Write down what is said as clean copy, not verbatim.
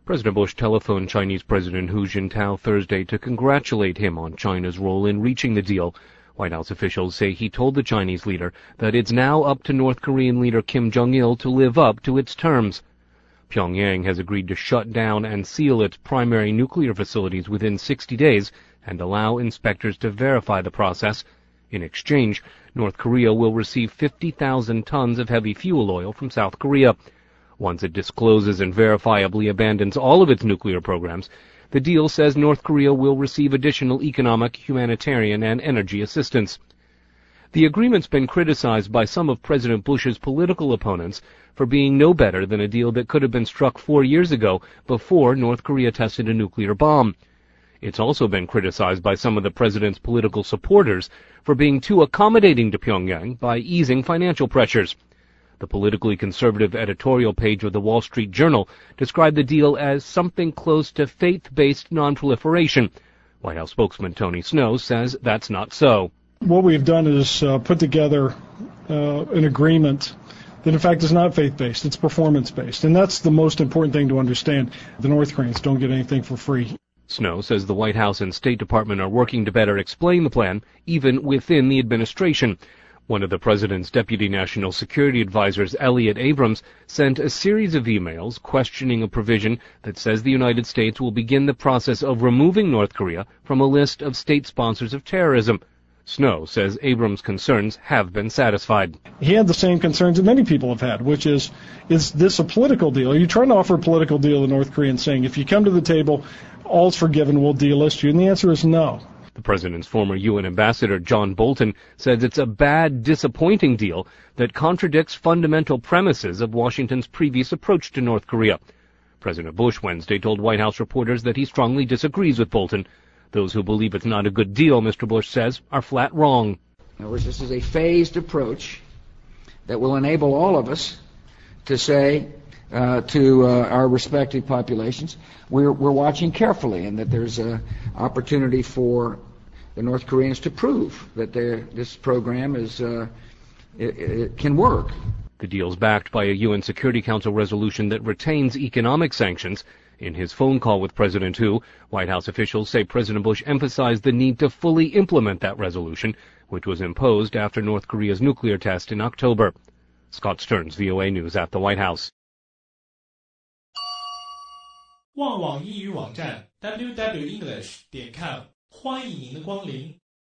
President Bush telephoned Chinese President Hu Jintao Thursday to congratulate him on China's role in reaching the deal. White House officials say he told the Chinese leader that it's now up to North Korean leader Kim Jong-il to live up to its terms. Pyongyang has agreed to shut down and seal its primary nuclear facilities within 60 days and allow inspectors to verify the process. In exchange, North Korea will receive 50,000 tons of heavy fuel oil from South Korea. Once it discloses and verifiably abandons all of its nuclear programs, the deal says North Korea will receive additional economic, humanitarian, and energy assistance. The agreement's been criticized by some of President Bush's political opponents for being no better than a deal that could have been struck 4 years ago before North Korea tested a nuclear bomb. It's also been criticized by some of the president's political supporters for being too accommodating to Pyongyang by easing financial pressures. The politically conservative editorial page of the Wall Street Journal described the deal as something close to faith-based nonproliferation. White House spokesman Tony Snow says that's not so. What we've done is put together an agreement that in fact is not faith-based, it's performance-based. And that's the most important thing to understand. The North Koreans don't get anything for free. Snow says the White House and State Department are working to better explain the plan, even within the administration. One of the president's deputy national security advisors, Elliott Abrams, sent a series of emails questioning a provision that says the United States will begin the process of removing North Korea from a list of state sponsors of terrorism. Snow says Abrams' concerns have been satisfied. He had the same concerns that many people have had, which is this a political deal? Are you trying to offer a political deal to North Korea and saying, if you come to the table, all's forgiven, we'll delist you? And the answer is no. The president's former UN ambassador, John Bolton, says it's a bad, disappointing deal that contradicts fundamental premises of Washington's previous approach to North Korea. President Bush Wednesday told White House reporters that he strongly disagrees with Bolton. Those who believe it's not a good deal, Mr. Bush says, are flat wrong. In other words, this is a phased approach that will enable all of us to say to our respective populations, we're watching carefully, and that there's an opportunity for the North Koreans to prove that this program it can work. The deal's backed by a UN Security Council resolution that retains economic sanctions. In his phone call with President Hu, White House officials say President Bush emphasized the need to fully implement that resolution, which was imposed after North Korea's nuclear test in October. Scott Stearns, VOA News at the White House. 旺旺英语网站 www.english.com 欢迎您的光临。